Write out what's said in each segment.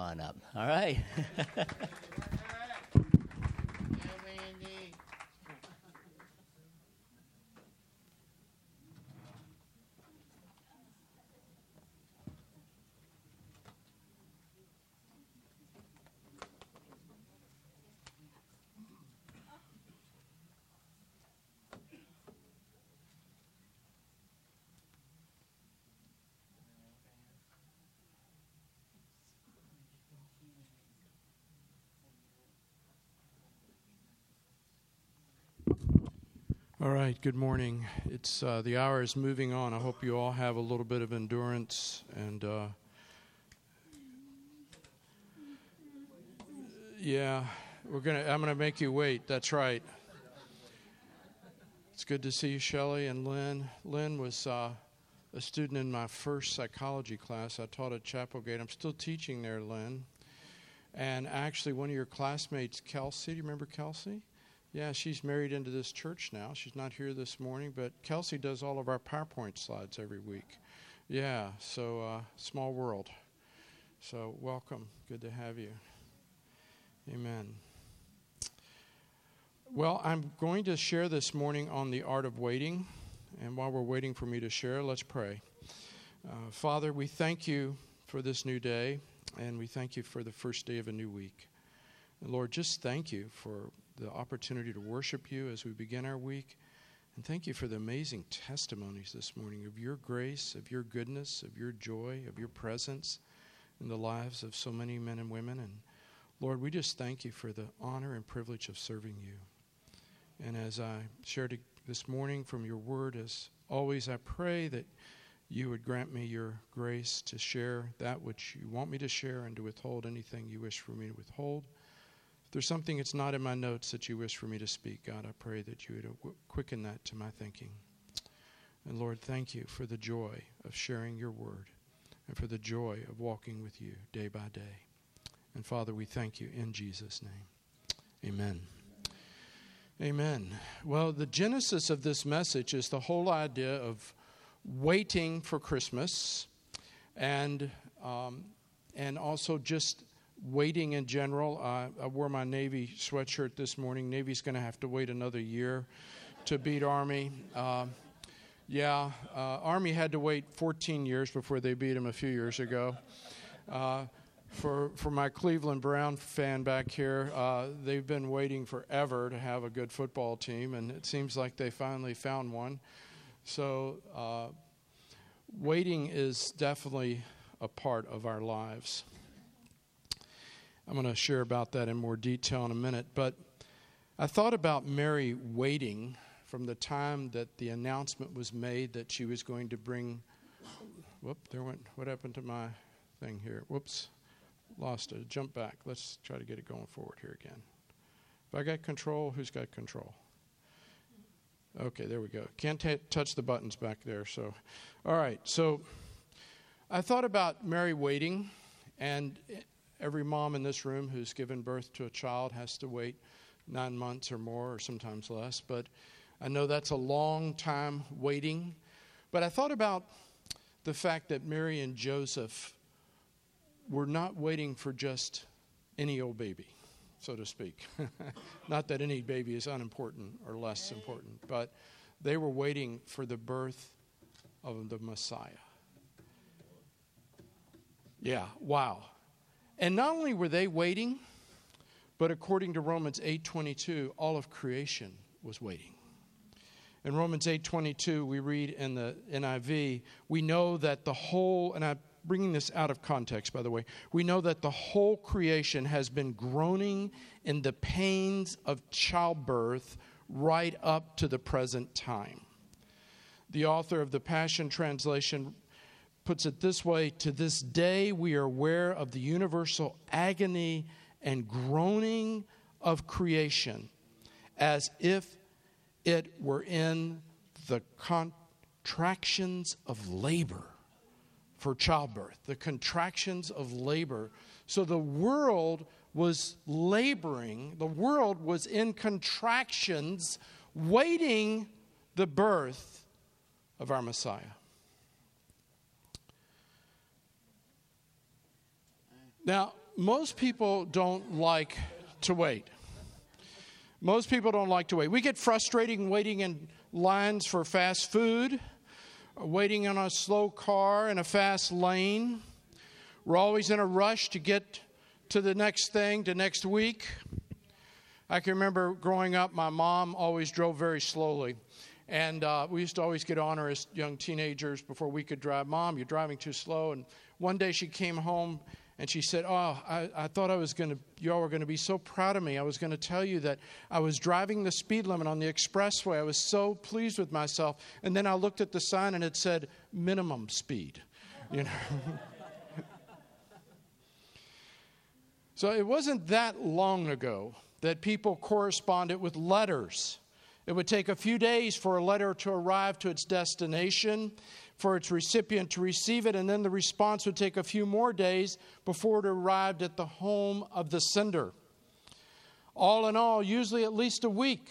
on up. All right. All right, good morning. It's the hour is moving on. I hope you all have a little bit of endurance and yeah, I'm gonna make you wait. That's right. It's good to see you, Shelley and Lynn. Lynn was a student in my first psychology class. I taught at Chapelgate. I'm still teaching there, Lynn. And actually, one of your classmates, Kelsey, do you remember Kelsey? Yeah, she's married into this church now. She's not here this morning, but Kelsey does all of our PowerPoint slides every week. Yeah, so small world. So welcome. Good to have you. Amen. Well, I'm going to share this morning on the art of waiting. And while we're waiting for me to share, let's pray. Father, we thank you for this new day, and we thank you for the first day of a new week. And Lord, just thank you for the opportunity to worship you as we begin our week. And thank you for the amazing testimonies this morning of your grace, of your goodness, of your joy, of your presence in the lives of so many men and women. And Lord, we just thank you for the honor and privilege of serving you. And as I shared this morning from your word, as always, I pray that you would grant me your grace to share that which you want me to share and to withhold anything you wish for me to withhold. If there's something that's not in my notes that you wish for me to speak, God, I pray that you would quicken that to my thinking. And Lord, thank you for the joy of sharing your word and for the joy of walking with you day by day. And Father, we thank you in Jesus' name. Amen. Amen. Well, the genesis of this message is the whole idea of waiting for Christmas and also just waiting in general. I wore my Navy sweatshirt this morning. Navy's going to have to wait another year to beat Army. Army had to wait 14 years before they beat them a few years ago. For my Cleveland Brown fan back here, they've been waiting forever to have a good football team, and it seems like they finally found one. So waiting is definitely a part of our lives. I'm going to share about that in more detail in a minute. But I thought about Mary waiting from the time that the announcement was made that she was going to bring... What happened to my thing here? Whoops. Lost it. Jump back. Let's try to get it going forward here again. If I got control, who's got control? Okay, there we go. Can't touch the buttons back there. So, all right. So I thought about Mary waiting, and every mom in this room who's given birth to a child has to wait 9 months or more or sometimes less. But I know that's a long time waiting. But I thought about the fact that Mary and Joseph were not waiting for just any old baby, so to speak. Not that any baby is unimportant or less important, but they were waiting for the birth of the Messiah. Yeah, wow. And not only were they waiting, but according to Romans 8:22, all of creation was waiting. In Romans 8:22, we read in the NIV, we know that the whole, and I'm bringing this out of context, by the way, we know that the whole creation has been groaning in the pains of childbirth right up to the present time. The author of the Passion Translation puts it this way: to this day we are aware of the universal agony and groaning of creation as if it were in the contractions of labor for childbirth, the contractions of labor. So the world was laboring, the world was in contractions, waiting the birth of our Messiah. Now, most people don't like to wait. Most people don't like to wait. We get frustrated waiting in lines for fast food, waiting on a slow car in a fast lane. We're always in a rush to get to the next thing, to next week. I can remember growing up, my mom always drove very slowly. And we used to always get on her as young teenagers before we could drive. Mom, you're driving too slow. And one day she came home and she said, I thought y'all were going to be so proud of me. I was going to tell you that I was driving the speed limit on the expressway. I was so pleased with myself. And then I looked at the sign and it said minimum speed. You know. So it wasn't that long ago that people corresponded with letters. It would take a few days for a letter to arrive to its destination, for its recipient to receive it, and then the response would take a few more days before it arrived at the home of the sender. All in all, usually at least a week.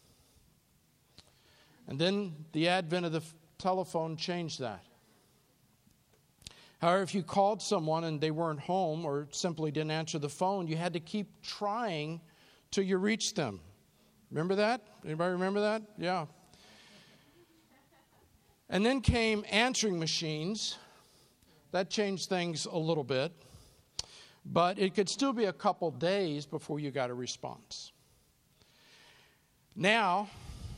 And then the advent of the telephone changed that. However, if you called someone and they weren't home or simply didn't answer the phone, you had to keep trying till you reached them. Remember that? Anybody remember that? Yeah. And then came answering machines. That changed things a little bit. But it could still be a couple days before you got a response. Now,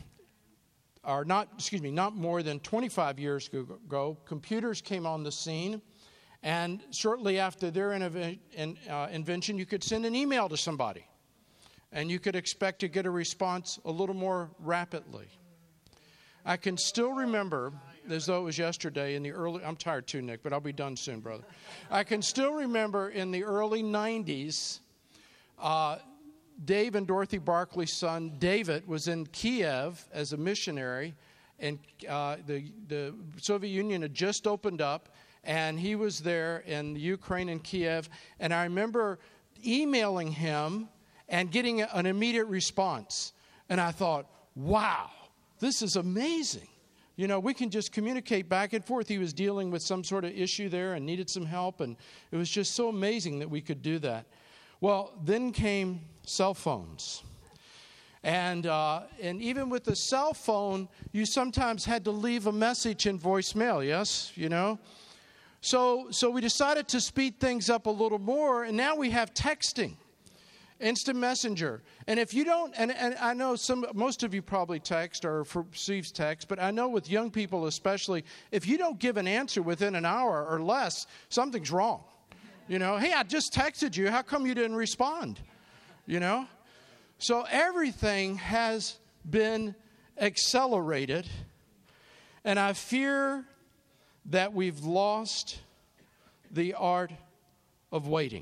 not more than 25 years ago, computers came on the scene. And shortly after their invention, you could send an email to somebody. And you could expect to get a response a little more rapidly. I can still remember, as though it was yesterday, I'm tired too, Nick, but I'll be done soon, brother. I can still remember in the early 90s, Dave and Dorothy Barclay's son, David, was in Kiev as a missionary, and the Soviet Union had just opened up, and he was there in Ukraine and Kiev, and I remember emailing him and getting an immediate response. And I thought, wow, this is amazing. You know, we can just communicate back and forth. He was dealing with some sort of issue there and needed some help, and it was just so amazing that we could do that. Well, then came cell phones. And even with the cell phone, you sometimes had to leave a message in voicemail, yes? You know? So we decided to speed things up a little more, and now we have texting. Instant messenger. And if you don't, and I know most of you probably text or receive text, but I know with young people especially, if you don't give an answer within an hour or less, something's wrong. You know, hey, I just texted you. How come you didn't respond? You know? So everything has been accelerated, and I fear that we've lost the art of waiting.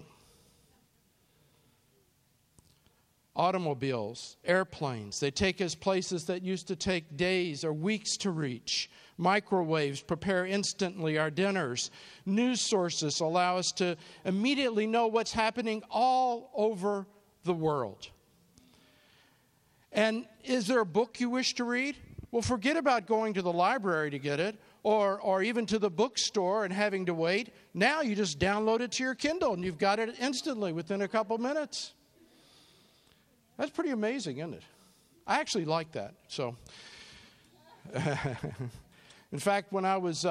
Automobiles, airplanes, they take us places that used to take days or weeks to reach. Microwaves prepare instantly our dinners. News sources allow us to immediately know what's happening all over the world. And is there a book you wish to read? Well, forget about going to the library to get it or even to the bookstore and having to wait. Now you just download it to your Kindle and you've got it instantly within a couple minutes. That's pretty amazing, isn't it? I actually like that. So, in fact, when I was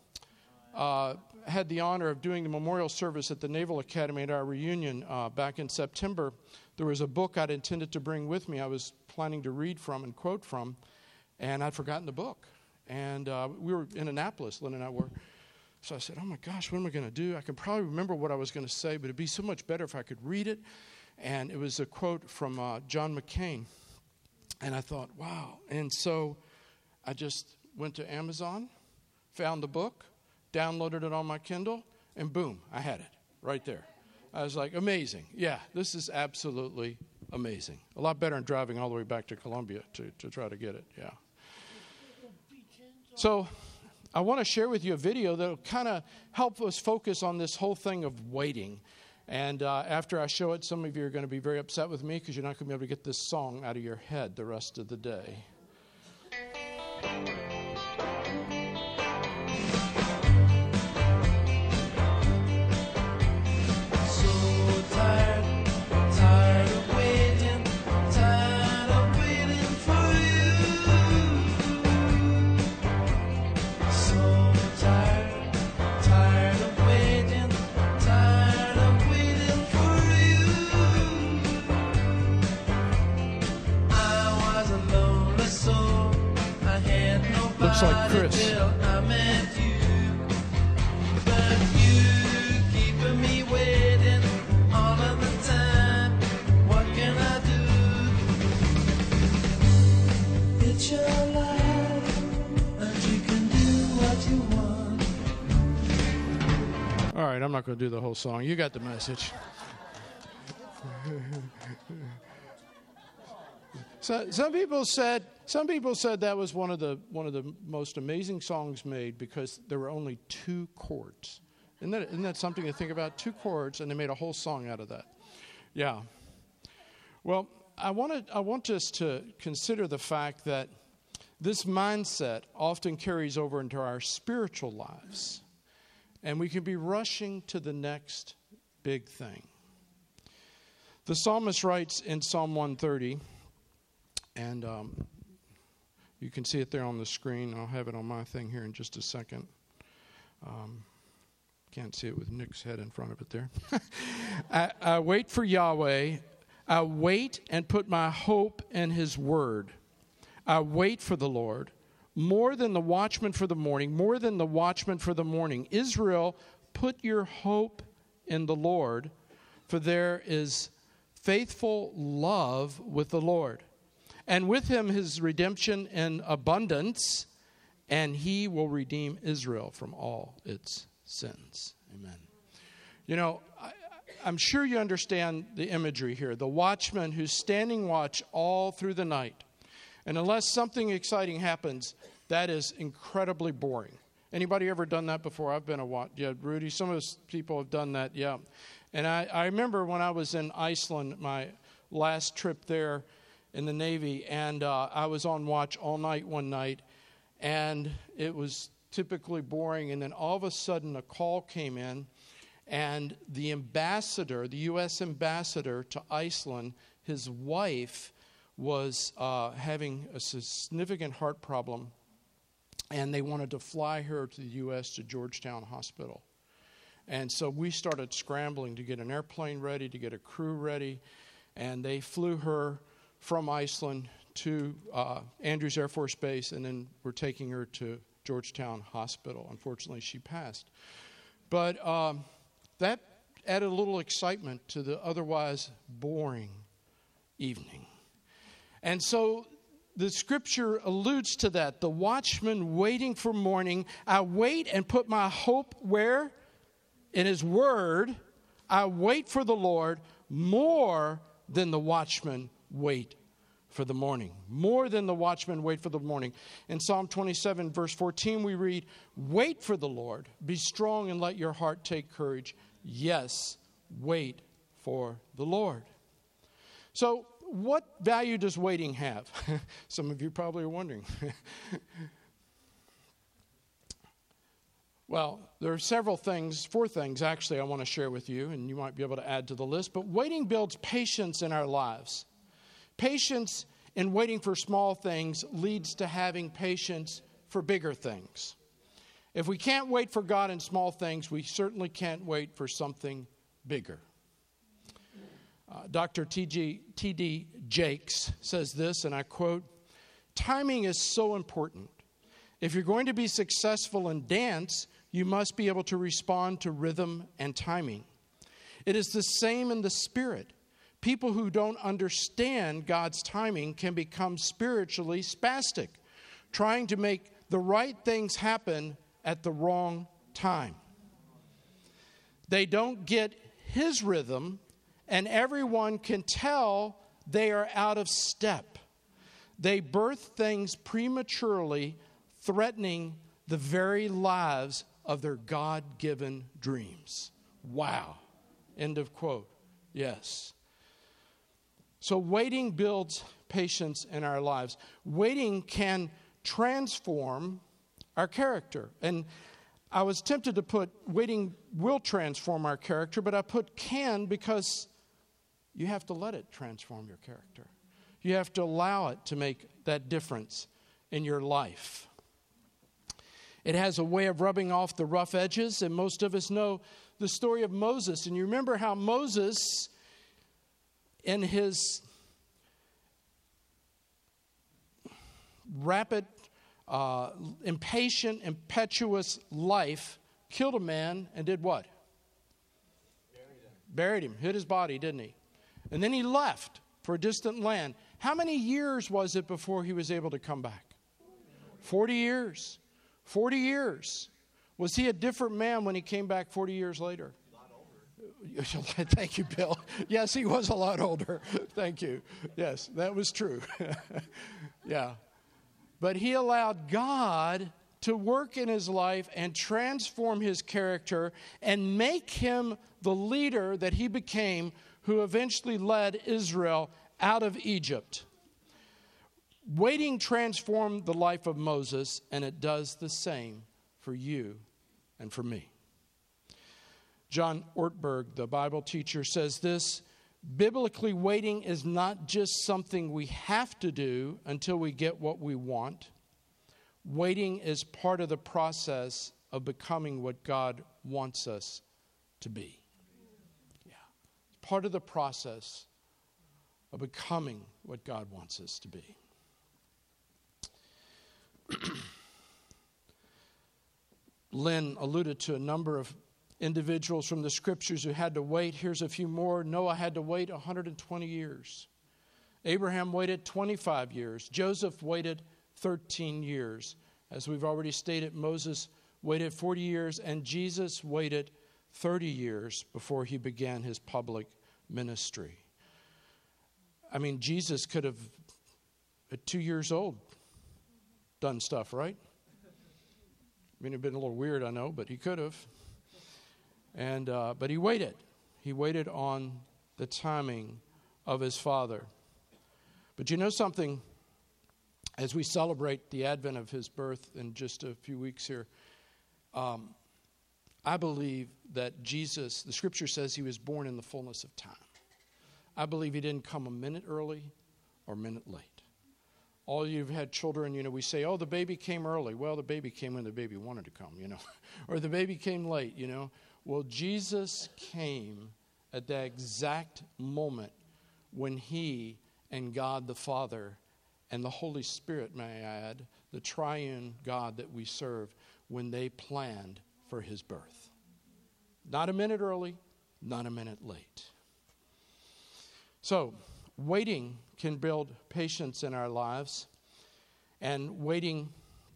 had the honor of doing the memorial service at the Naval Academy at our reunion back in September, there was a book I'd intended to bring with me. I was planning to read from and quote from, and I'd forgotten the book. And we were in Annapolis, Lynn and I were. So I said, oh my gosh, what am I going to do? I can probably remember what I was going to say, but it'd be so much better if I could read it. And it was a quote from John McCain. And I thought, wow. And so I just went to Amazon, found the book, downloaded it on my Kindle, and boom, I had it right there. I was like, amazing. Yeah, this is absolutely amazing. A lot better than driving all the way back to Columbia to try to get it. Yeah. So I want to share with you a video that will kind of help us focus on this whole thing of waiting. And after I show it, some of you are going to be very upset with me because you're not going to be able to get this song out of your head the rest of the day. So Looks like Chris. I met you, but you keeping me waiting all of the time. What can I do? It's your life, and you can do what you want. All right, I'm not going to do the whole song. You got the message. So, some people said that was one of the most amazing songs made because there were only 2 chords. Isn't that something to think about? 2 chords, and they made a whole song out of that. Yeah. Well, I want us to consider the fact that this mindset often carries over into our spiritual lives, and we can be rushing to the next big thing. The psalmist writes in Psalm 130, and you can see it there on the screen. I'll have it on my thing here in just a second. Can't see it with Nick's head in front of it there. I wait for Yahweh. I wait and put my hope in His word. I wait for the Lord more than the watchman for the morning, more than the watchman for the morning. Israel, put your hope in the Lord, for there is faithful love with the Lord. And with Him His redemption in abundance, and He will redeem Israel from all its sins. Amen. You know, I'm sure you understand the imagery here. The watchman who's standing watch all through the night. And unless something exciting happens, that is incredibly boring. Anybody ever done that before? I've been a watch. Yeah, Rudy, some of us people have done that, yeah. And I remember when I was in Iceland, my last trip there in the Navy, and I was on watch all night one night, and it was typically boring, and then all of a sudden a call came in, and the ambassador, the U.S. ambassador to Iceland, his wife was having a significant heart problem, and they wanted to fly her to the U.S. to Georgetown Hospital. And so we started scrambling to get an airplane ready, to get a crew ready, and they flew her from Iceland to Andrews Air Force Base, and then we're taking her to Georgetown Hospital. Unfortunately, she passed. But that added a little excitement to the otherwise boring evening. And so the scripture alludes to that. The watchman waiting for morning. I wait and put my hope where? In His word. I wait for the Lord more than the watchmen wait for the morning. More than the watchmen wait for the morning. In Psalm 27, verse 14, we read, wait for the Lord. Be strong and let your heart take courage. Yes, wait for the Lord. So, what value does waiting have? Some of you probably are wondering. Well, there are several things, 4 things actually I want to share with you, and you might be able to add to the list. But waiting builds patience in our lives. Patience in waiting for small things leads to having patience for bigger things. If we can't wait for God in small things, we certainly can't wait for something bigger. Dr. T.D. Jakes says this, and I quote, timing is so important. If you're going to be successful in dance, you must be able to respond to rhythm and timing. It is the same in the spirit. People who don't understand God's timing can become spiritually spastic, trying to make the right things happen at the wrong time. They don't get His rhythm, and everyone can tell they are out of step. They birth things prematurely, threatening the very lives of their God-given dreams. Wow. End of quote. Yes. So waiting builds patience in our lives. Waiting can transform our character. And I was tempted to put waiting will transform our character, but I put can because you have to let it transform your character. You have to allow it to make that difference in your life. It has a way of rubbing off the rough edges, and most of us know the story of Moses. And you remember how Moses, in his rapid impatient, impetuous life killed a man and did what? Buried him, hid his body, didn't he? And then he left for a distant land. How many years was it before he was able to come back? 40 years. 40 years. Was he a different man when he came back 40 years later? A lot older. Thank you, Bill. Yes, he was a lot older. Thank you. Yes, that was true. Yeah. But he allowed God to work in his life and transform his character and make him the leader that he became, who eventually led Israel out of Egypt. Waiting transformed the life of Moses, and it does the same for you and for me. John Ortberg, the Bible teacher, says this: biblically, waiting is not just something we have to do until we get what we want. Waiting is part of the process of becoming what God wants us to be. Yeah. Part of the process of becoming what God wants us to be. Lynn alluded to a number of individuals from the scriptures who had to wait. Here's a few more. Noah had to wait 120 years. Abraham waited 25 years. Joseph waited 13 years. As we've already stated, Moses waited 40 years, and Jesus waited 30 years before he began his public ministry. I mean, Jesus could have, at 2 years old, done stuff, right? I mean, it'd been a little weird, I know, but he could have. And but he waited. He waited on the timing of his Father. But you know something? As we celebrate the advent of his birth in just a few weeks here, I believe that Jesus, the scripture says he was born in the fullness of time. I believe he didn't come a minute early or a minute late. All you've had children, we say, oh, the baby came early. Well, the baby came when the baby wanted to come, Or the baby came late, Well, Jesus came at that exact moment when he and God the Father and the Holy Spirit, may I add, the triune God that we serve, when they planned for his birth. Not a minute early, not a minute late. So, waiting can build patience in our lives, and waiting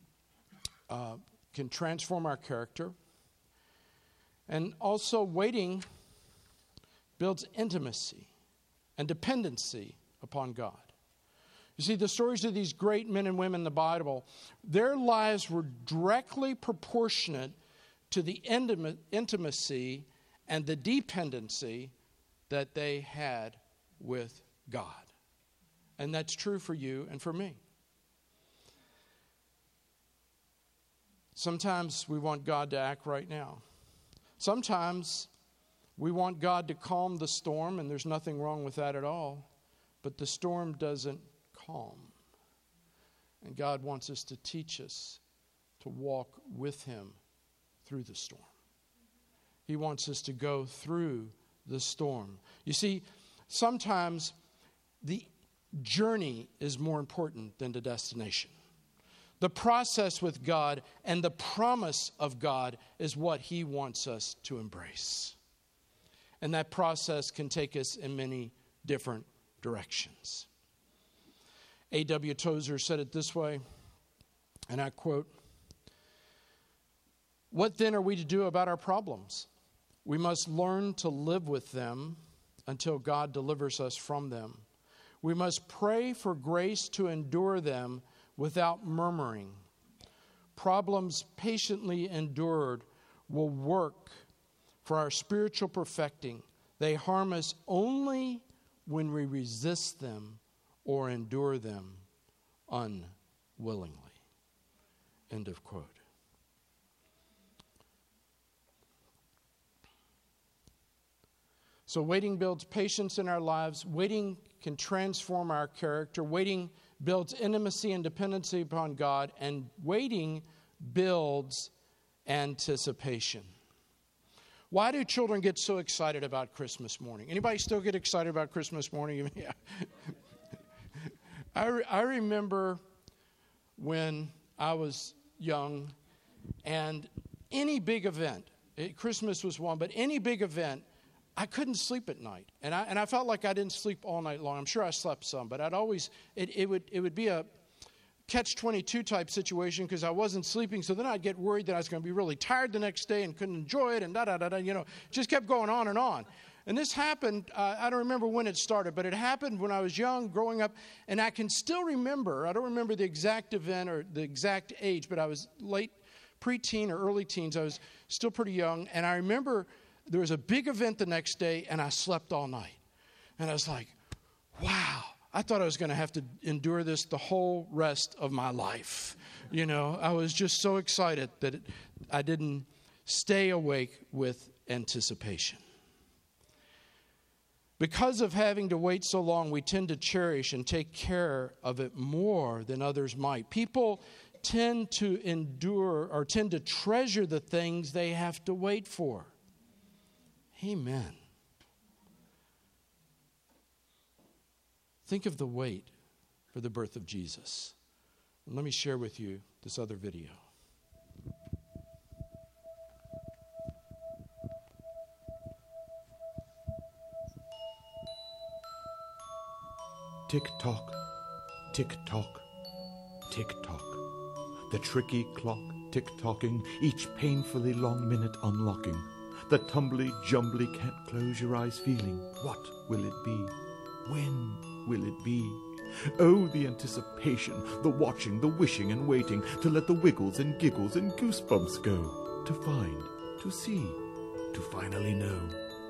can transform our character. And also, waiting builds intimacy and dependency upon God. You see, the stories of these great men and women in the Bible, their lives were directly proportionate to the intimacy and the dependency that they had with God. And that's true for you and for me. Sometimes we want God to act right now. Sometimes we want God to calm the storm, and there's nothing wrong with that at all. But the storm doesn't calm. And God wants us to teach us to walk with him through the storm. He wants us to go through the storm. You see, sometimes the journey is more important than the destination. The process with God and the promise of God is what he wants us to embrace. And that process can take us in many different directions. A.W. Tozer said it this way, and I quote, "What then are we to do about our problems? We must learn to live with them until God delivers us from them. We must pray for grace to endure them without murmuring. Problems patiently endured will work for our spiritual perfecting. They harm us only when we resist them or endure them unwillingly." End of quote. So waiting builds patience in our lives. Waiting can transform our character. Waiting builds intimacy and dependency upon God. And waiting builds anticipation. Why do children get so excited about Christmas morning? Anybody still get excited about Christmas morning? Yeah. I remember when I was young, and any big event, Christmas was one, but any big event, I couldn't sleep at night. And I felt like I didn't sleep all night long. I'm sure I slept some, but I'd always, it would be a catch-22 type situation because I wasn't sleeping. So then I'd get worried that I was going to be really tired the next day and couldn't enjoy it and just kept going on and on. And this happened, I don't remember when it started, but it happened when I was young, growing up. And I can still remember, I don't remember the exact event or the exact age, but I was late preteen or early teens. I was still pretty young. And I remember there was a big event the next day, and I slept all night. And I was like, wow, I thought I was going to have to endure this the whole rest of my life. I was just so excited that I didn't stay awake with anticipation. Because of having to wait so long, we tend to cherish and take care of it more than others might. People tend to endure or tend to treasure the things they have to wait for. Amen. Think of the wait for the birth of Jesus. And let me share with you this other video. Tick-tock, tick-tock, tick-tock. The tricky clock tick-tocking, each painfully long minute unlocking. The tumbly-jumbly can't close your eyes feeling. What will it be? When will it be? Oh, the anticipation, the watching, the wishing and waiting to let the wiggles and giggles and goosebumps go. To find, to see, to finally know.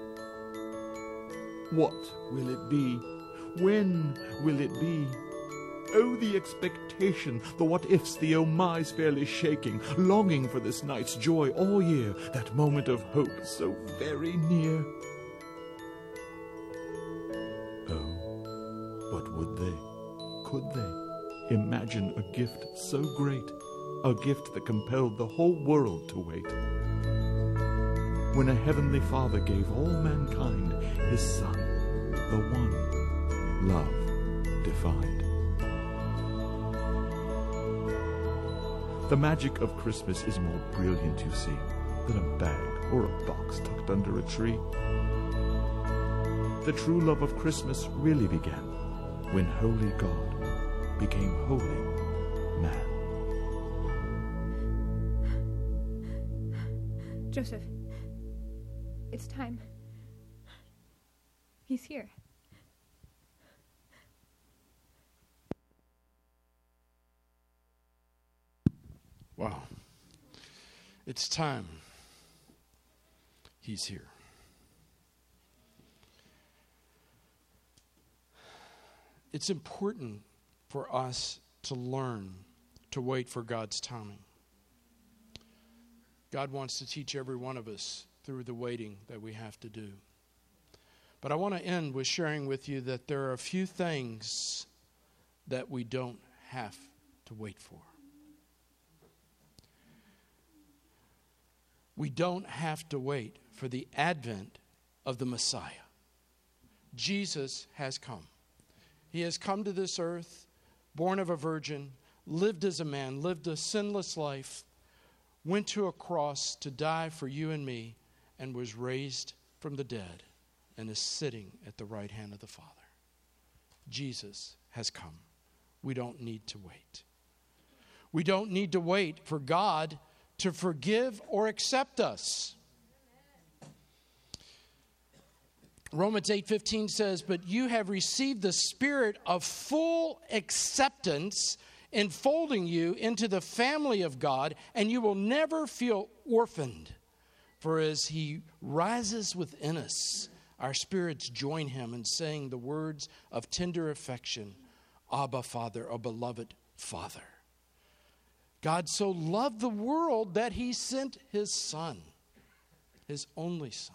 What will it be? When will it be? Oh, the expectation, the what-ifs, the oh-my's fairly shaking, longing for this night's joy all year, that moment of hope so very near. Oh, but would they, could they, imagine a gift so great, a gift that compelled the whole world to wait? When a heavenly Father gave all mankind his Son, the one love defined. The magic of Christmas is more brilliant, you see, than a bag or a box tucked under a tree. The true love of Christmas really began when holy God became holy man. Joseph, it's time. He's here. Wow. It's time. He's here. It's important for us to learn to wait for God's timing. God wants to teach every one of us through the waiting that we have to do. But I want to end with sharing with you that there are a few things that we don't have to wait for. We don't have to wait for the advent of the Messiah. Jesus has come. He has come to this earth, born of a virgin, lived as a man, lived a sinless life, went to a cross to die for you and me, and was raised from the dead and is sitting at the right hand of the Father. Jesus has come. We don't need to wait. We don't need to wait for God to forgive or accept us. Romans 8:15 says, "But you have received the spirit of full acceptance, enfolding you into the family of God, and you will never feel orphaned. For as he rises within us, our spirits join him in saying the words of tender affection, Abba, Father, or beloved Father." God so loved the world that he sent his Son, his only Son,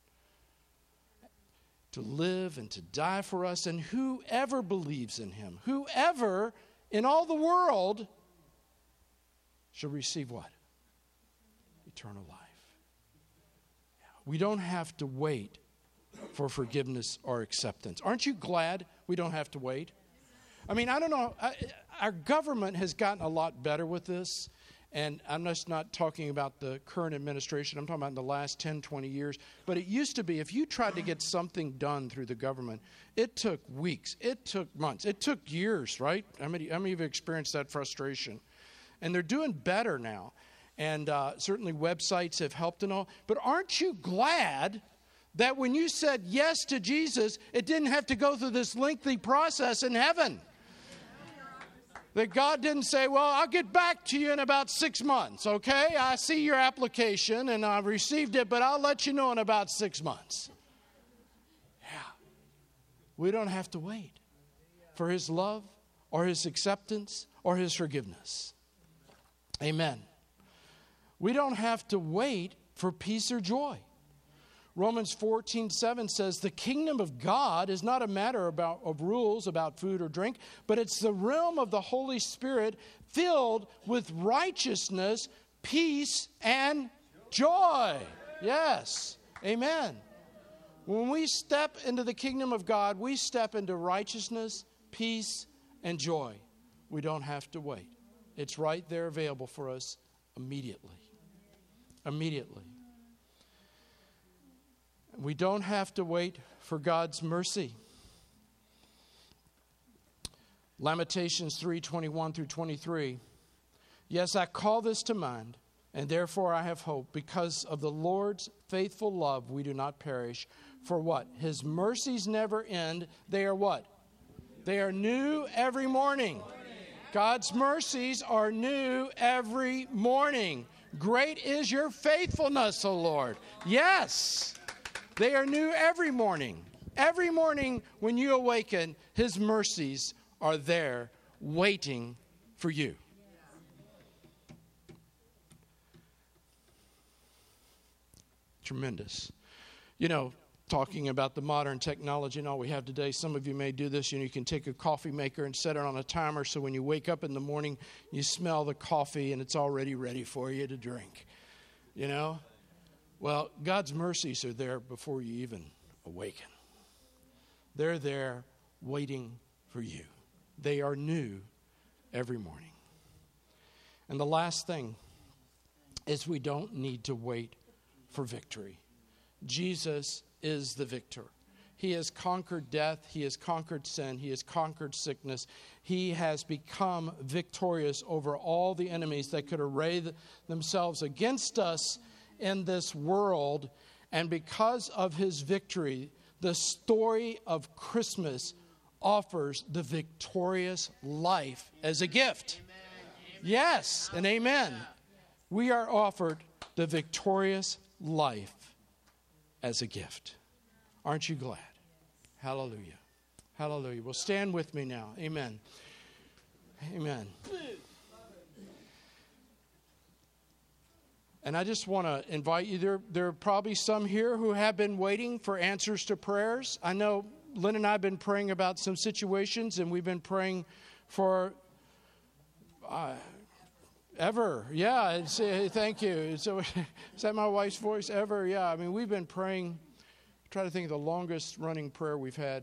to live and to die for us. And whoever believes in him, whoever in all the world, shall receive what? Eternal life. We don't have to wait for forgiveness or acceptance. Aren't you glad we don't have to wait? I mean, I don't know. our government has gotten a lot better with this. And I'm just not talking about the current administration. I'm talking about in the last 10, 20 years. But it used to be if you tried to get something done through the government, it took weeks. It took months. It took years, right? How many of you have experienced that frustration? And they're doing better now. And certainly websites have helped and all. But aren't you glad that when you said yes to Jesus, it didn't have to go through this lengthy process in heaven? That God didn't say, well, I'll get back to you in about 6 months, okay? I see your application and I've received it, but I'll let you know in about 6 months. Yeah. We don't have to wait for His love or His acceptance or His forgiveness. Amen. We don't have to wait for peace or joy. Romans 14:7 says, the kingdom of God is not a matter of rules about food or drink, but it's the realm of the Holy Spirit filled with righteousness, peace, and joy. Yes. Amen. When we step into the kingdom of God, we step into righteousness, peace, and joy. We don't have to wait. It's right there available for us immediately. Immediately. We don't have to wait for God's mercy. Lamentations 3:21 through 23. Yes, I call this to mind, and therefore I have hope. Because of the Lord's faithful love, we do not perish. For what? His mercies never end. They are what? They are new every morning. God's mercies are new every morning. Great is your faithfulness, O Lord. Yes. They are new every morning. Every morning when you awaken, His mercies are there waiting for you. Tremendous. You know, talking about the modern technology and all we have today, some of you may do this. You know, you can take a coffee maker and set it on a timer so when you wake up in the morning, you smell the coffee and it's already ready for you to drink. You know? Well, God's mercies are there before you even awaken. They're there waiting for you. They are new every morning. And the last thing is we don't need to wait for victory. Jesus is the victor. He has conquered death. He has conquered sin. He has conquered sickness. He has become victorious over all the enemies that could array themselves against us in this world. And because of His victory, the story of Christmas offers the victorious life as a gift. Amen. Yes, and amen. We are offered the victorious life as a gift. Aren't you glad? Hallelujah. Hallelujah. Well, stand with me now. Amen. Amen. And I just want to invite you, there are probably some here who have been waiting for answers to prayers. I know Lynn and I have been praying about some situations, and we've been praying for ever. Yeah, thank you. So, is that my wife's voice? Ever? Yeah, I mean, we've been praying. Try to think of the longest running prayer we've had.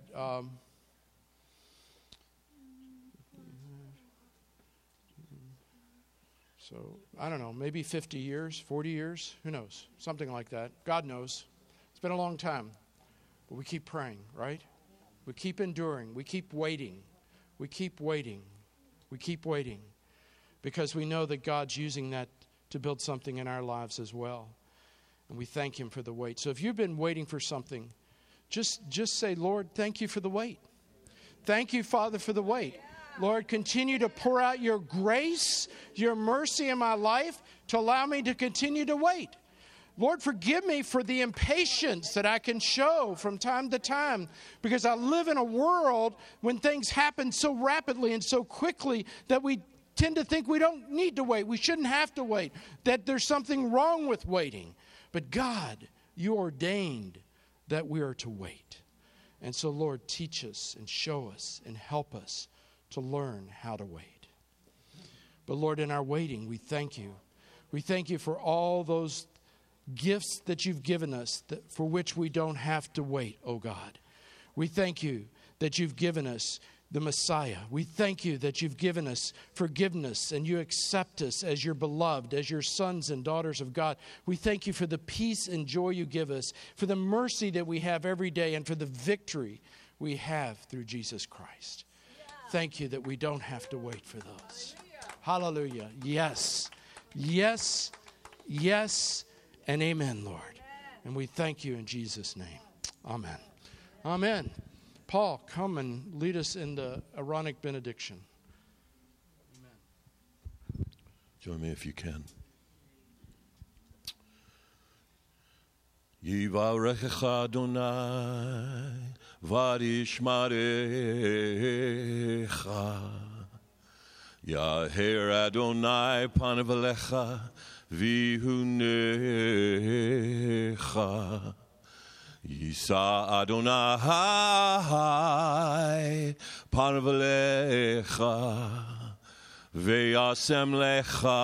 So, I don't know, maybe 50 years, 40 years, who knows? Something like that. God knows. It's been a long time. But we keep praying, right? We keep enduring. We keep waiting. We keep waiting. We keep waiting. Because we know that God's using that to build something in our lives as well. And we thank Him for the wait. So if you've been waiting for something, just say, Lord, thank you for the wait. Thank you, Father, for the wait. Lord, continue to pour out your grace, your mercy in my life to allow me to continue to wait. Lord, forgive me for the impatience that I can show from time to time, because I live in a world when things happen so rapidly and so quickly that we tend to think we don't need to wait. We shouldn't have to wait, that there's something wrong with waiting. But God, you ordained that we are to wait. And so, Lord, teach us and show us and help us to learn how to wait. But Lord, in our waiting, we thank you. We thank you for all those gifts that you've given us for which we don't have to wait, oh God. We thank you that you've given us the Messiah. We thank you that you've given us forgiveness and you accept us as your beloved, as your sons and daughters of God. We thank you for the peace and joy you give us, for the mercy that we have every day, and for the victory we have through Jesus Christ. Thank you that we don't have to wait for those. Hallelujah. Yes. Yes. Yes. And amen, Lord. And we thank you in Jesus' name. Amen. Amen. Paul, come and lead us in the Aaronic benediction. Amen. Join me if you can. Yivarechecha Adonai v'yishmarecha. Yaher Adonai panav elecha v'hunecha. Yisa Adonai panav elecha ve'yasem lecha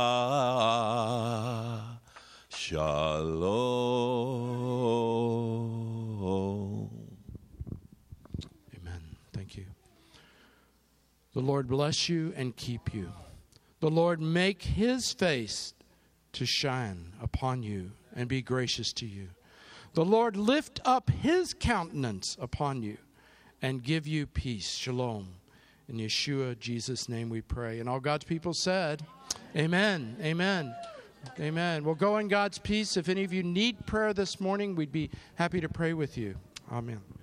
shalom. Amen. Thank you. The Lord bless you and keep you. The Lord make his face to shine upon you and be gracious to you. The Lord lift up his countenance upon you and give you peace. Shalom. In Yeshua, Jesus' name we pray. And all God's people said, amen, amen, amen. Well, go in God's peace. If any of you need prayer this morning, we'd be happy to pray with you. Amen.